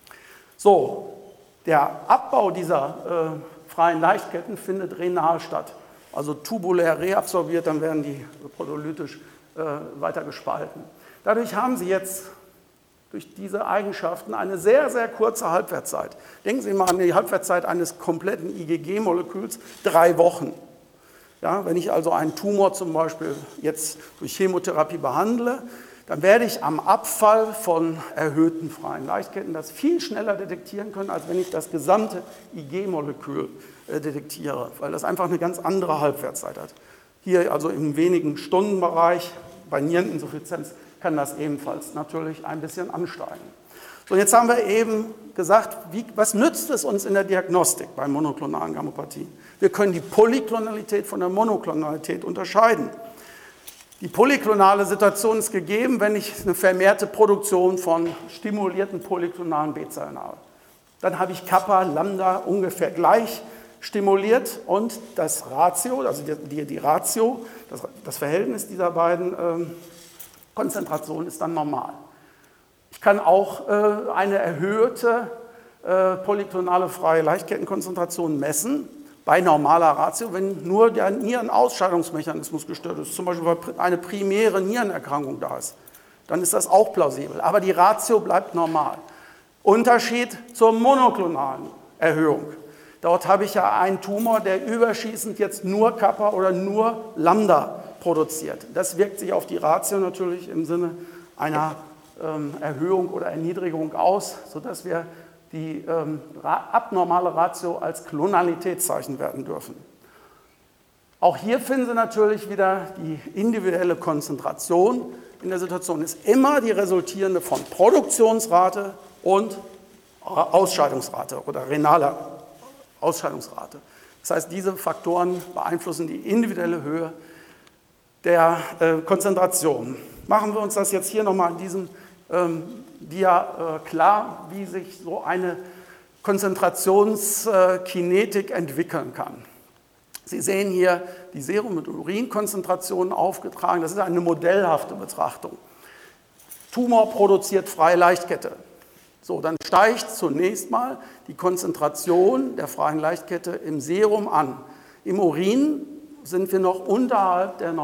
So, der Abbau dieser freien Leichtketten findet renal statt, also tubulär reabsorbiert, dann werden die proteolytisch weiter gespalten. Dadurch haben Sie jetzt durch diese Eigenschaften eine sehr, sehr kurze Halbwertszeit. Denken Sie mal an die Halbwertszeit eines kompletten IgG-Moleküls, 3 Wochen. Ja, wenn ich also einen Tumor zum Beispiel jetzt durch Chemotherapie behandle, dann werde ich am Abfall von erhöhten freien Leichtketten das viel schneller detektieren können, als wenn ich das gesamte IG-Molekül detektiere, weil das einfach eine ganz andere Halbwertszeit hat. Hier also im wenigen Stundenbereich, bei Niereninsuffizienz kann das ebenfalls natürlich ein bisschen ansteigen. So, jetzt haben wir eben gesagt, was nützt es uns in der Diagnostik bei monoklonalen Gammopathien? Wir können die Polyklonalität von der Monoklonalität unterscheiden. Die polyklonale Situation ist gegeben, wenn ich eine vermehrte Produktion von stimulierten polyklonalen B-Zellen habe. Dann habe ich Kappa, Lambda ungefähr gleich stimuliert und das Ratio, also die Ratio, das Verhältnis dieser beiden Konzentrationen ist dann normal. Ich kann auch eine erhöhte polyklonale freie Leichtkettenkonzentration messen, bei normaler Ratio, wenn nur der Nierenausscheidungsmechanismus gestört ist, zum Beispiel weil eine primäre Nierenerkrankung da ist, dann ist das auch plausibel. Aber die Ratio bleibt normal. Unterschied zur monoklonalen Erhöhung. Dort habe ich ja einen Tumor, der überschießend jetzt nur Kappa oder nur Lambda produziert. Das wirkt sich auf die Ratio natürlich im Sinne einer Erhöhung oder Erniedrigung aus, sodass wir die abnormale Ratio als Klonalitätszeichen werten dürfen. Auch hier finden Sie natürlich wieder die individuelle Konzentration in der Situation ist immer die resultierende von Produktionsrate und Ausscheidungsrate oder renaler Ausscheidungsrate. Das heißt, diese Faktoren beeinflussen die individuelle Höhe der Konzentration. Machen wir uns das jetzt hier nochmal in diesem Dia klar, wie sich so eine Konzentrationskinetik entwickeln kann. Sie sehen hier die Serum- und Urinkonzentrationen aufgetragen. Das ist eine modellhafte Betrachtung. Tumor produziert freie Leichtkette. So, dann steigt zunächst mal die Konzentration der freien Leichtkette im Serum an. Im Urin sind wir noch unterhalb der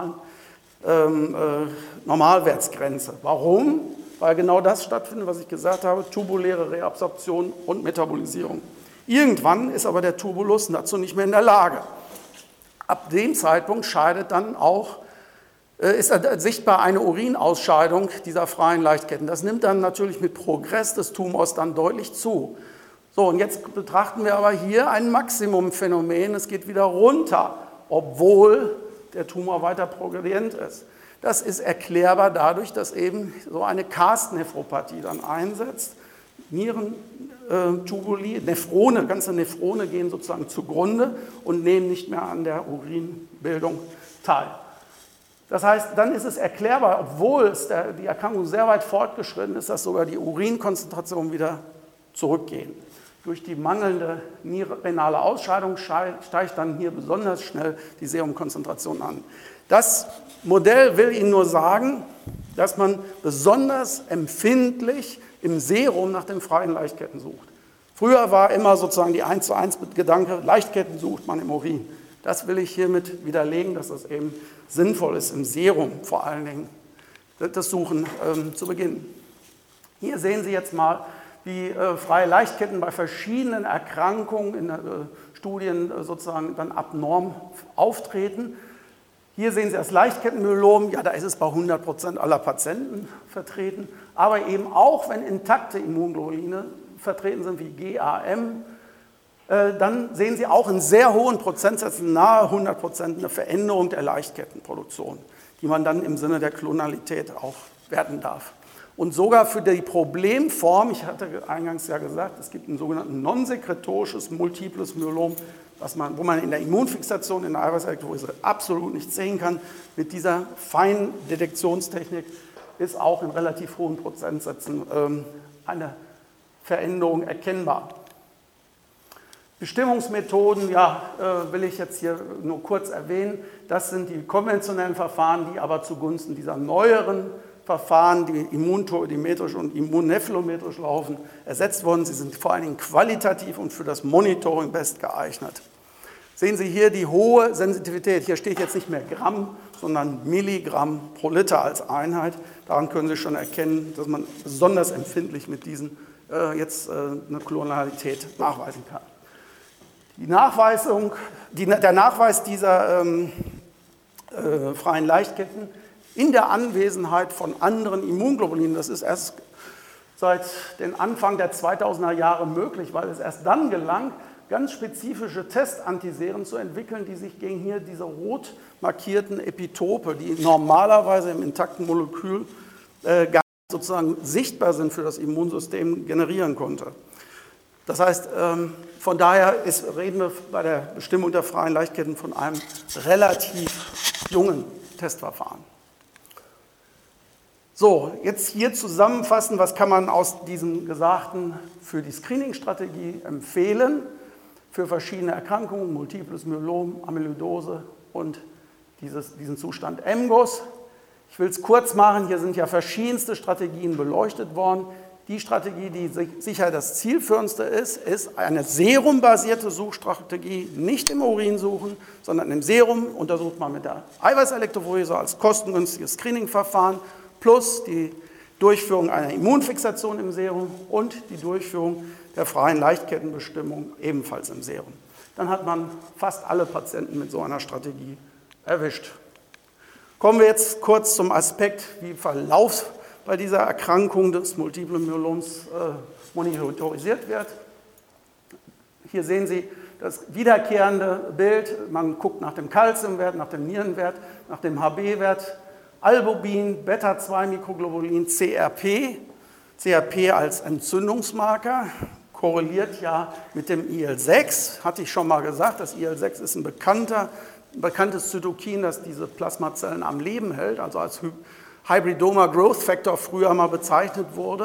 Normalwertsgrenze. Warum? Weil genau das stattfindet, was ich gesagt habe, tubuläre Reabsorption und Metabolisierung. Irgendwann ist aber der Tubulus dazu nicht mehr in der Lage. Ab dem Zeitpunkt scheidet dann auch, ist sichtbar eine Urinausscheidung dieser freien Leichtketten. Das nimmt dann natürlich mit Progress des Tumors dann deutlich zu. So, und jetzt betrachten wir aber hier ein Maximumphänomen. Es geht wieder runter, obwohl der Tumor weiter progredient ist. Das ist erklärbar dadurch, dass eben so eine Karstnephropathie dann einsetzt. Nierentubuli, Nephrone, ganze Nephrone gehen sozusagen zugrunde und nehmen nicht mehr an der Urinbildung teil. Das heißt, dann ist es erklärbar, obwohl die Erkrankung sehr weit fortgeschritten ist, dass sogar die Urinkonzentrationen wieder zurückgehen. Durch die mangelnde renale Ausscheidung steigt dann hier besonders schnell die Serumkonzentration an. Das Modell will Ihnen nur sagen, dass man besonders empfindlich im Serum nach den freien Leichtketten sucht. Früher war immer sozusagen die 1:1 Gedanke, Leichtketten sucht man im Urin. Das will ich hiermit widerlegen, dass das eben sinnvoll ist, im Serum vor allen Dingen das Suchen zu beginnen. Hier sehen Sie jetzt mal, wie freie Leichtketten bei verschiedenen Erkrankungen in Studien sozusagen dann abnorm auftreten. Hier sehen Sie das Leichtkettenmyelom, ja, da ist es bei 100% aller Patienten vertreten, aber eben auch, wenn intakte Immunglobuline vertreten sind, wie GAM, dann sehen Sie auch in sehr hohen Prozentsätzen, nahe 100%, eine Veränderung der Leichtkettenproduktion, die man dann im Sinne der Klonalität auch werten darf. Und sogar für die Problemform, ich hatte eingangs ja gesagt, es gibt ein sogenanntes non-sekretorisches multiples Myelom, wo man in der Immunfixation, in der Eiweißelektrophorese absolut nichts sehen kann. Mit dieser feinen Detektionstechnik ist auch in relativ hohen Prozentsätzen eine Veränderung erkennbar. Bestimmungsmethoden, ja, will ich jetzt hier nur kurz erwähnen. Das sind die konventionellen Verfahren, die aber zugunsten dieser neueren Verfahren, die immuntoidimetrisch und immunnephelometrisch laufen, ersetzt worden. Sie sind vor allen Dingen qualitativ und für das Monitoring best geeignet. Sehen Sie hier die hohe Sensitivität. Hier steht jetzt nicht mehr Gramm, sondern Milligramm pro Liter als Einheit. Daran können Sie schon erkennen, dass man besonders empfindlich mit diesen jetzt eine Klonalität nachweisen kann. Der Nachweis dieser freien Leichtketten in der Anwesenheit von anderen Immunglobulinen, das ist erst seit den Anfang der 2000er Jahre möglich, weil es erst dann gelang, ganz spezifische Testantiseren zu entwickeln, die sich gegen hier diese rot markierten Epitope, die normalerweise im intakten Molekül gar nicht sozusagen sichtbar sind für das Immunsystem, generieren konnte. Das heißt, von daher reden wir bei der Bestimmung der freien Leichtketten von einem relativ jungen Testverfahren. So, jetzt hier zusammenfassen, was kann man aus diesem Gesagten für die Screening-Strategie empfehlen, für verschiedene Erkrankungen, multiples Myelom, Amyloidose und diesen Zustand MGUS. Ich will es kurz machen, hier sind ja verschiedenste Strategien beleuchtet worden. Die Strategie, die sicher das zielführendste ist eine serumbasierte Suchstrategie, nicht im Urin suchen, sondern im Serum untersucht man mit der Eiweißelektrophorese als kostengünstiges Screening-Verfahren plus die Durchführung einer Immunfixation im Serum und die Durchführung der freien Leichtkettenbestimmung ebenfalls im Serum. Dann hat man fast alle Patienten mit so einer Strategie erwischt. Kommen wir jetzt kurz zum Aspekt, wie Verlauf bei dieser Erkrankung des multiplen Myeloms monitorisiert wird. Hier sehen Sie das wiederkehrende Bild. Man guckt nach dem Calciumwert, nach dem Nierenwert, nach dem HB-Wert, Albumin, Beta-2-Mikroglobulin, CRP. CRP als Entzündungsmarker korreliert ja mit dem IL-6. Hatte ich schon mal gesagt, das IL-6 ist ein bekanntes Zytokin, das diese Plasmazellen am Leben hält, also als Hybridoma Growth Factor früher mal bezeichnet wurde.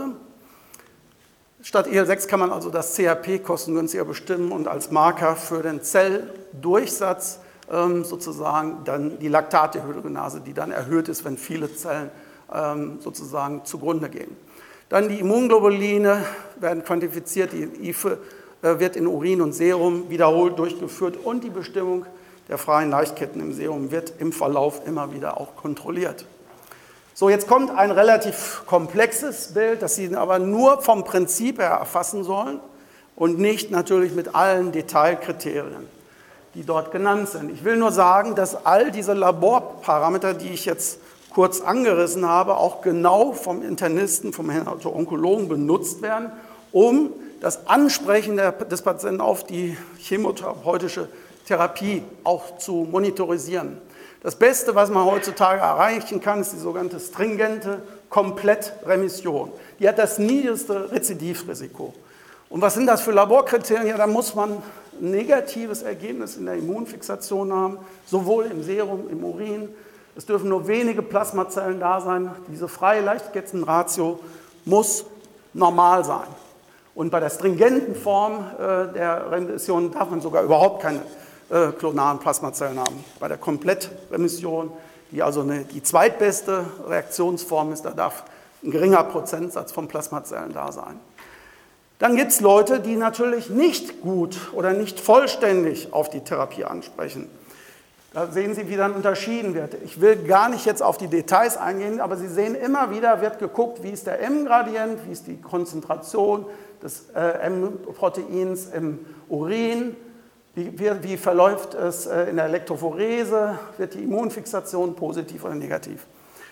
Statt IL-6 kann man also das CRP kostengünstiger bestimmen und als Marker für den Zelldurchsatz sozusagen dann die Laktatdehydrogenase, die dann erhöht ist, wenn viele Zellen sozusagen zugrunde gehen. Dann die Immunglobuline werden quantifiziert, die IFE wird in Urin und Serum wiederholt durchgeführt und die Bestimmung der freien Leichtketten im Serum wird im Verlauf immer wieder auch kontrolliert. So, jetzt kommt ein relativ komplexes Bild, das Sie aber nur vom Prinzip her erfassen sollen und nicht natürlich mit allen Detailkriterien, die dort genannt sind. Ich will nur sagen, dass all diese Laborparameter, die ich jetzt kurz angerissen habe, auch genau vom Internisten, vom Hämato-Onkologen benutzt werden, um das Ansprechen des Patienten auf die chemotherapeutische Therapie auch zu monitorisieren. Das Beste, was man heutzutage erreichen kann, ist die sogenannte stringente Komplettremission. Die hat das niedrigste Rezidivrisiko. Und was sind das für Laborkriterien? Ja, da muss man ein negatives Ergebnis in der Immunfixation haben, sowohl im Serum, im Urin. Es dürfen nur wenige Plasmazellen da sein. Diese freie Leichtkettenratio muss normal sein. Und bei der stringenten Form der Remission darf man sogar überhaupt keine klonalen Plasmazellen haben. Bei der Komplettremission, die also die zweitbeste Reaktionsform ist, da darf ein geringer Prozentsatz von Plasmazellen da sein. Dann gibt es Leute, die natürlich nicht gut oder nicht vollständig auf die Therapie ansprechen. Da sehen Sie, wie dann unterschieden wird. Ich will gar nicht jetzt auf die Details eingehen, aber Sie sehen immer wieder, wird geguckt, wie ist der M-Gradient, wie ist die Konzentration des M-Proteins im Urin, wie verläuft es in der Elektrophorese, wird die Immunfixation positiv oder negativ.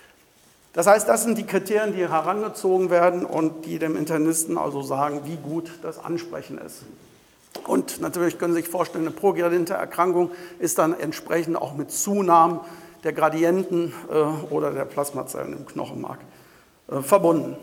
Das heißt, das sind die Kriterien, die herangezogen werden und die dem Internisten also sagen, wie gut das Ansprechen ist. Und natürlich können Sie sich vorstellen, eine progrediente Erkrankung ist dann entsprechend auch mit Zunahmen der Gradienten oder der Plasmazellen im Knochenmark verbunden.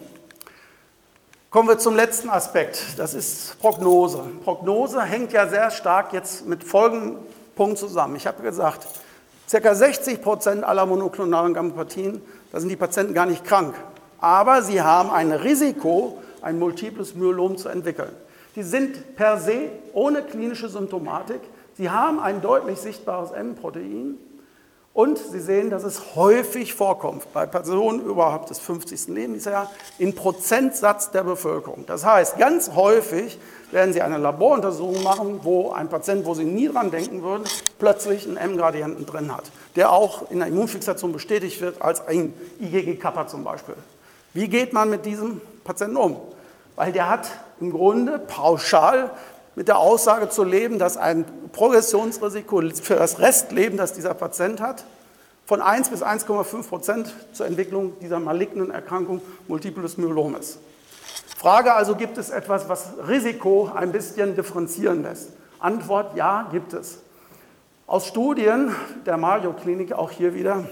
Kommen wir zum letzten Aspekt, das ist Prognose. Prognose hängt ja sehr stark jetzt mit folgendem Punkt zusammen. Ich habe gesagt, ca. 60% aller monoklonalen Gammopathien, da sind die Patienten gar nicht krank, aber sie haben ein Risiko, ein multiples Myelom zu entwickeln. Die sind per se ohne klinische Symptomatik, sie haben ein deutlich sichtbares M-Protein und Sie sehen, dass es häufig vorkommt, bei Personen überhaupt des 50. Lebensjahres, in Prozentsatz der Bevölkerung. Das heißt, ganz häufig werden Sie eine Laboruntersuchung machen, wo ein Patient, wo Sie nie dran denken würden, plötzlich einen M-Gradienten drin hat, der auch in der Immunfixation bestätigt wird als ein IgG-Kappa zum Beispiel. Wie geht man mit diesem Patienten um? Weil der hat im Grunde pauschal mit der Aussage zu leben, dass ein Progressionsrisiko für das Restleben, das dieser Patient hat, von 1 bis 1,5% zur Entwicklung dieser malignen Erkrankung Multiples Myelom ist. Frage also, gibt es etwas, was Risiko ein bisschen differenzieren lässt? Antwort, ja, gibt es. Aus Studien der Mayo-Klinik, auch hier wieder,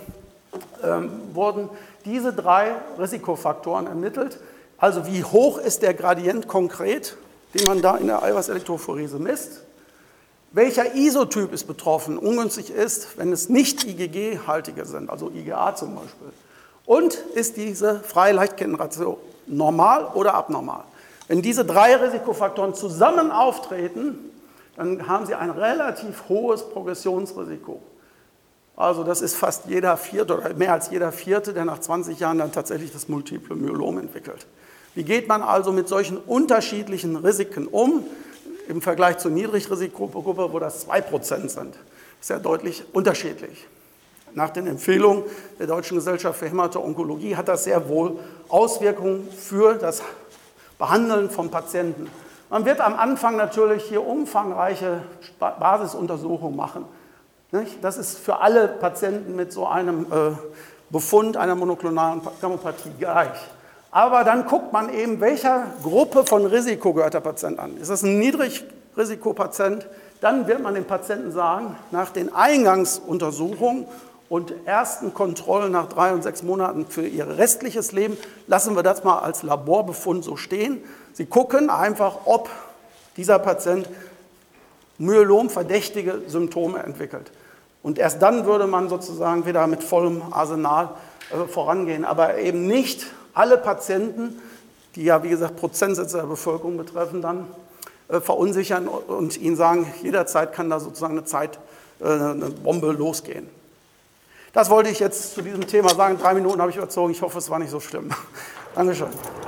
wurden diese 3 Risikofaktoren ermittelt. Also wie hoch ist der Gradient konkret, den man da in der Eiweißelektrophorese misst? Welcher Isotyp ist betroffen, ungünstig ist, wenn es nicht IgG-haltige sind, also IgA zum Beispiel? Und ist diese freie Leichtkettenratio normal oder abnormal? Wenn diese 3 Risikofaktoren zusammen auftreten, dann haben Sie ein relativ hohes Progressionsrisiko. Also das ist fast jeder Vierte oder mehr als jeder Vierte, der nach 20 Jahren dann tatsächlich das Multiple Myelom entwickelt. Wie geht man also mit solchen unterschiedlichen Risiken um, im Vergleich zur Niedrigrisikogruppe, wo das 2% sind? Das ist ja deutlich unterschiedlich. Nach den Empfehlungen der Deutschen Gesellschaft für Hämato-Onkologie hat das sehr wohl Auswirkungen für das Behandeln von Patienten. Man wird am Anfang natürlich hier umfangreiche Basisuntersuchungen machen. Das ist für alle Patienten mit so einem Befund einer monoklonalen Gammopathie gleich. Aber dann guckt man eben, welcher Gruppe von Risiko gehört der Patient an. Ist das ein Niedrigrisikopatient? Dann wird man dem Patienten sagen, nach den Eingangsuntersuchungen und ersten Kontrollen nach 3 und 6 Monaten für ihr restliches Leben, lassen wir das mal als Laborbefund so stehen. Sie gucken einfach, ob dieser Patient Myelom-verdächtige Symptome entwickelt. Und erst dann würde man sozusagen wieder mit vollem Arsenal vorangehen, aber eben nicht alle Patienten, die ja wie gesagt Prozentsätze der Bevölkerung betreffen, dann verunsichern und ihnen sagen, jederzeit kann da sozusagen eine Bombe losgehen. Das wollte ich jetzt zu diesem Thema sagen. 3 Minuten habe ich überzogen. Ich hoffe, es war nicht so schlimm. Dankeschön.